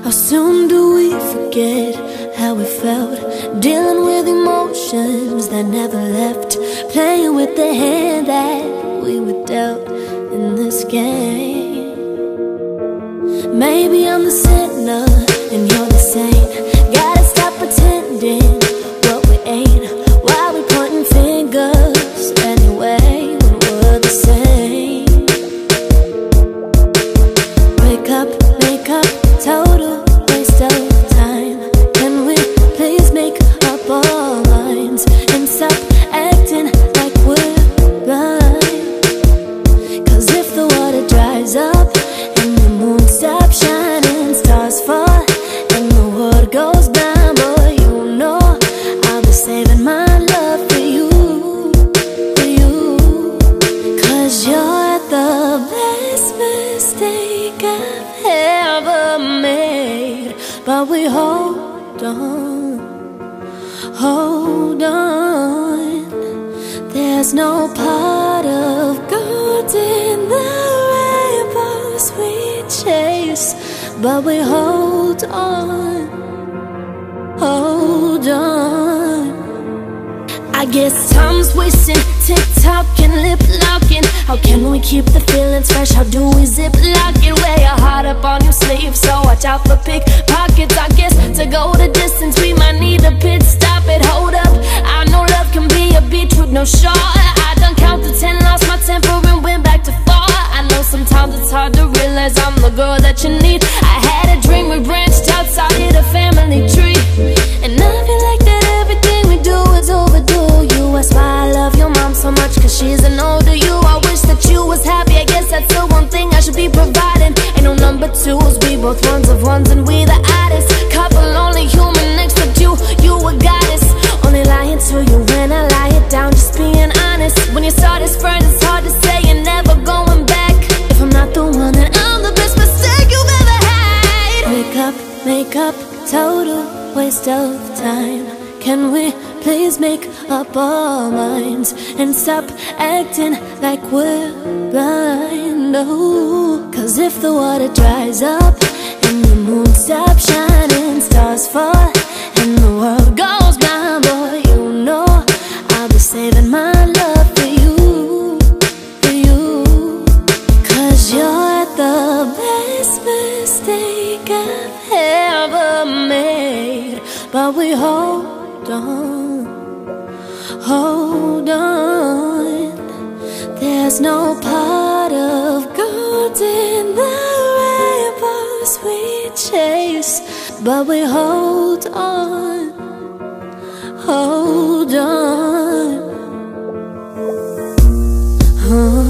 How soon do we forget how we felt, dealing with emotions that never left, playing with the hand that we were dealt in this game. Maybe I'm the sinner and you're the saint. Gotta stop pretending what we ain't. Why we pointing fingers anyway when we're the same? Wake up, make up, total waste of time. Can we please make up our minds and stop acting like we're blind? Cause if the water dries up and the moon stops shining, stars fall and the world goes blind, boy, you know I'll be saving my love for you, for you. Cause you're the best mistake I've ever made. But we hold on, hold on. There's no pot of gold in the rainbows we chase, but we hold on, hold on. I guess time's wasting, TikTok and lip locking. How can we keep the feelings fresh? How do we zip lock it? Wear your heart up on your sleeve, so watch out for pickpockets. I guess to go the distance we might need a pit stop it. Hold up, I know love can be a beach with no shore. I done count to 10, lost my temper and went back to 4. I know sometimes it's hard to realize I'm the girl that you need. I had a dream, we branched outside of the family tree, and I feel like that everything we do is overdue. You ask why I love your mom so much, cause she's an older you. I wish that you was happy, I guess that's the one thing I should be providing. Ain't no number twos, we both ones of ones and we the oddest couple, only human next to you, you a goddess. Only lying to you when I lie it down, just being honest. When you start as friends, it's hard to say you're never going back. If I'm not the one, then I'm the best mistake you've ever had. Wake up, make up, total waste of time. Can we please make up our minds and stop acting like we're blind? Oh, cause if the water dries up and the moon stops shining, stars fall and the world goes blind, boy, you know I'll be saving my love for you, for you. Cause you're the best mistake I've ever made. But we hold on, hold on. There's no pot of gold in the rainbows we chase, but we hold on, hold on.